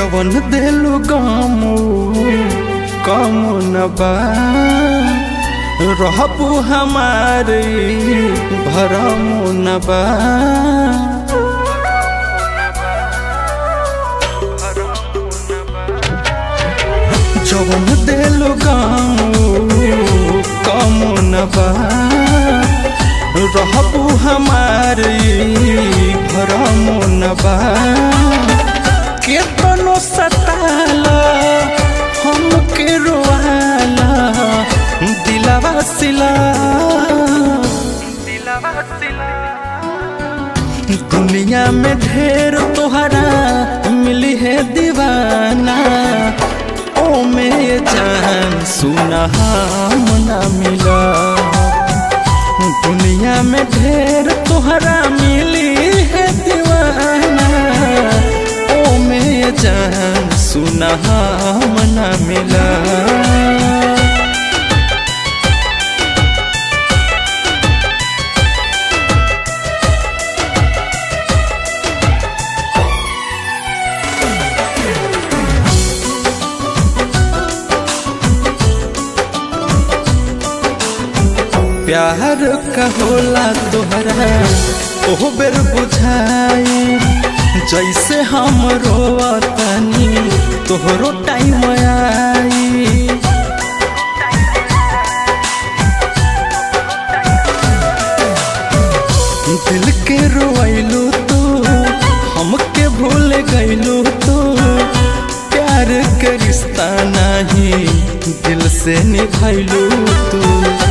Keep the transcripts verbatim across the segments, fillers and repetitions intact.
जवन देलु गम कम न बा रहबू हमारे भरम न बा जवन देलु गम कम न बा रहबू हमारे भरम न बा केतनो सताला हमके रोवाला दिलवा सिला दुनिया में ढेर तोहरा मिली है दीवाना ओ में जान सुना हम ना मिला दुनिया में ढेर तोहरा मिली है दीवाना ओ में जान सुना हम ना मिला। प्यार का होला तोहरा ओह बेर बुझाई जैसे हम रोवतनी तोहरो टाइम आई दिल के रोइलू तू हमके भूल गइलू तू प्यार के रिश्ता नहीं दिल से निभाइलू तू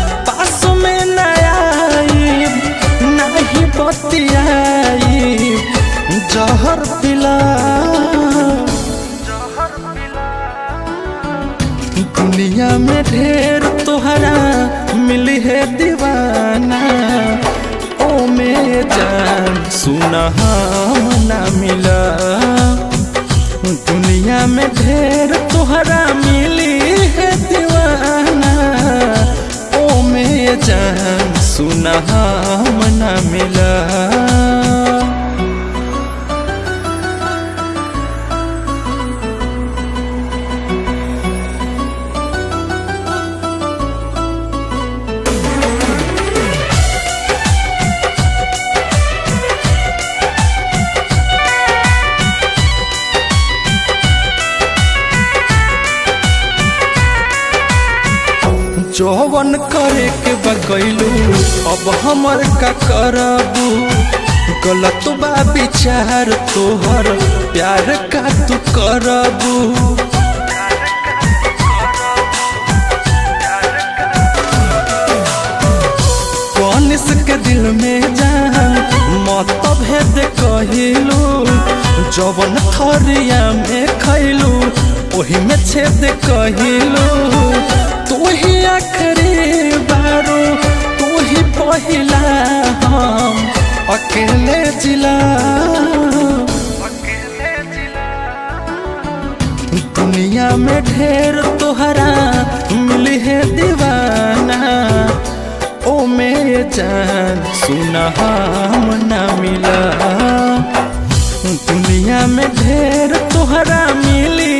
बतियाई जहर पिला दुनिया में ढेर तोहरा मिली है दीवाना ओ में जान सुना हम ना मिला दुनिया में ढेर तोहरा मिली है दीवाना ओ में जान सुना हम ना मिला। जवन करे के बकैलू अब हमर का करबू गलत बा विचार तोहर प्यार का तू करबू कौन इसके दिल में जान मत भेद कहिलू जवन थरिया में खैलू ओही में छेद कहिलू तू ही आखिरी बारो तू ही पहिला हम अकेले जिला दुनिया में ढेर तोहरा मिली है दीवाना ओ में जान सुना हम ना मिला दुनिया में ढेर तोहरा मिली